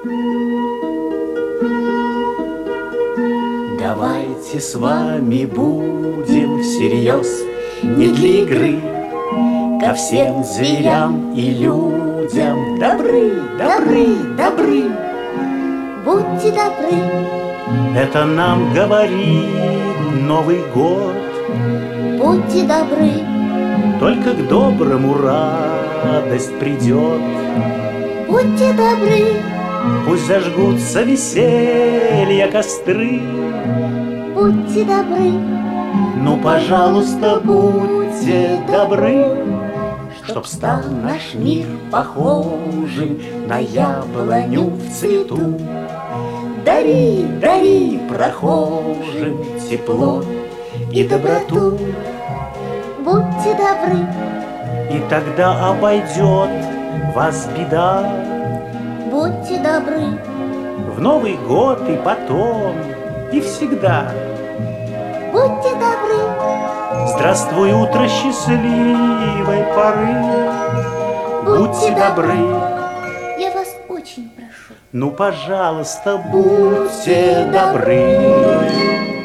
Давайте с вами будем всерьез, не для игры, ко всем зверям и людям добры, добры, добры. Будьте добры. Это нам говорит Новый год. Будьте добры. Только к доброму радость придет. Будьте добры. Пусть зажгутся веселья костры. Будьте добры. Ну, пожалуйста, будьте добры, чтоб стал наш мир похожим на яблоню в цвету. Дари, дари прохожим тепло и доброту. Будьте добры. И тогда обойдет вас беда. Будьте добры. В Новый год и потом, и всегда. Будьте добры. Здравствуй, утро счастливой поры. Будьте добры. Я вас очень прошу. Ну, пожалуйста, будьте добры.